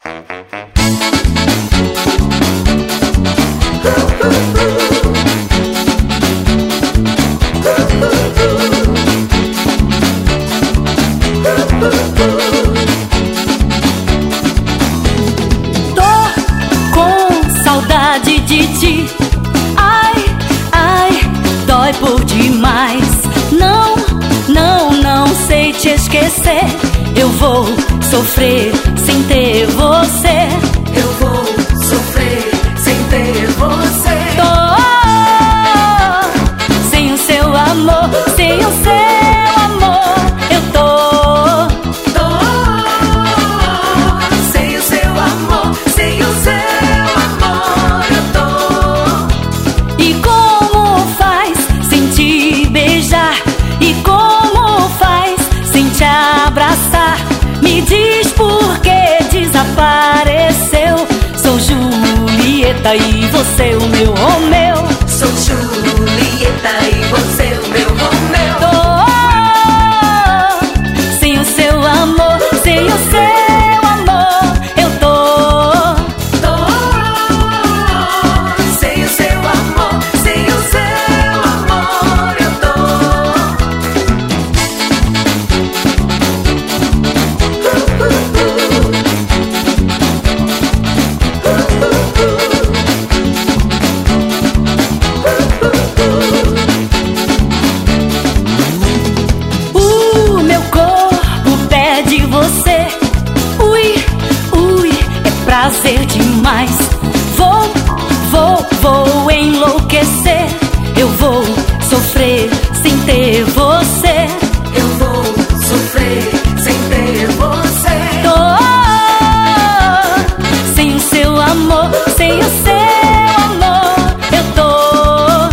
De ti, ai, ai, dói por demais. Não, não, não sei te esquecer. Eu vou sofrer sem ter você. Eu vou sofrer sem ter você. Tô sem o seu amor, sem o seu amor. Eu tô sem o seu amor, sem o seu. Me diz por que desapareceu. Sou Julieta e você o meu Romeu. Sou Julieta e você o meu Romeu. Tô sem o seu amor, sem o seu amor. Eu tô sem o seu amor, sem o seu amor. Eu tô. Prazer demais. Vou enlouquecer. Eu vou sofrer sem ter você. Eu vou sofrer sem ter você. Tô sem o seu amor, sem o seu amor. Eu tô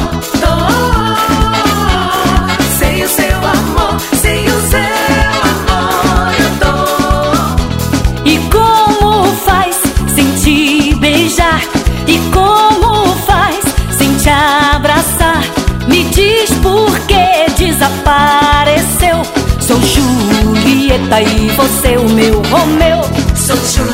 sem o seu amor, sem o seu amor. Eu tô. E como faz sem te beijar? E como faz sem te abraçar? Me diz por que desapareceu. Sou Julieta e você o meu Romeu. Sou Julieta